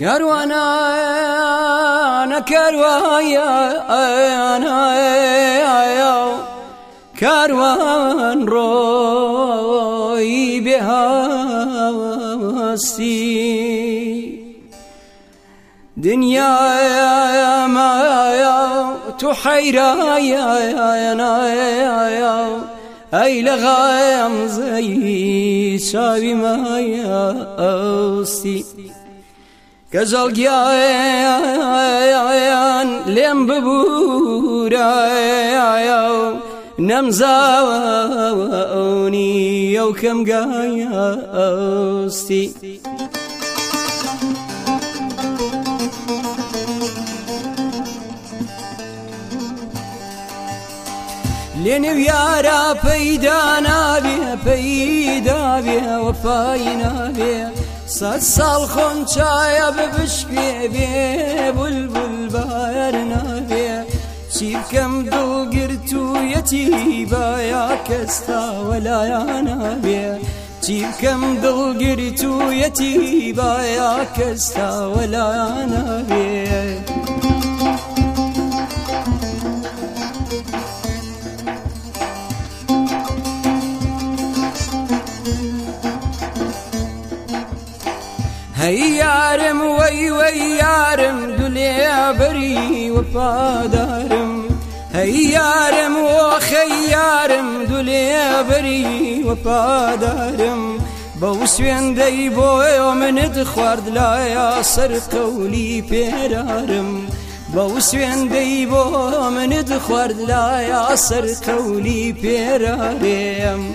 كروانا كروان روي بهاستي دنيا ما تحيرا أي لغايم زي شاوي ما ياستي كزلقيان لم ببورا نمزاوني يوكم قاياستي لنويارا بيدانا بها وفاينا بها سال خونچايا ببشكي بيه بلبل بارنا بيه شيبكم دل قرتو يتيبا يا كستا ولا يانا بيه شيبكم دل قرتو يتيبا يا كستا ولا يانا بيه هي يارم وي يارم دليا بري وفادارم هي يارم وخيارم دليا بري وفادارم بوسوين ديبو يوم ندخورد لا يا سر قولي بيرارم بوسوين ديبو يوم ندخورد لا يا سر قولي بيرارم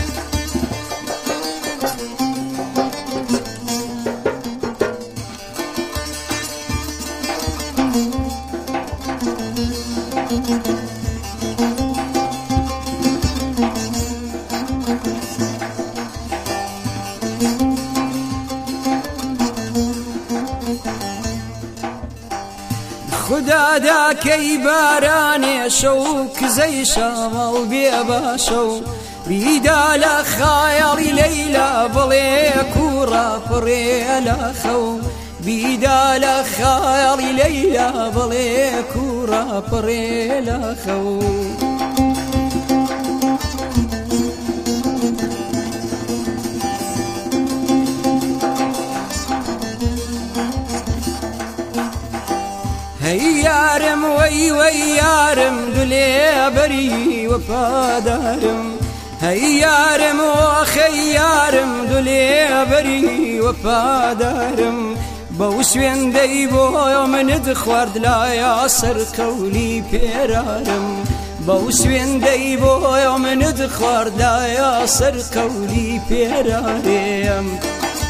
خدا دا كي باراني شوك زي شامل بيباشو بيدال خيالي ليلى بلي كورا فريلا خو بيدال خيالي ليلى بلي كورا فريلا خو هي يارم وي يارم دليا بري وفادارم هي يارم وخيارم دليا بري وفادارم بوسوين ديبو يوم ندخورد لا يا سر قولي بيرارم بوسوين ديبو يوم ندخورد لا يا سر قولي بيرارم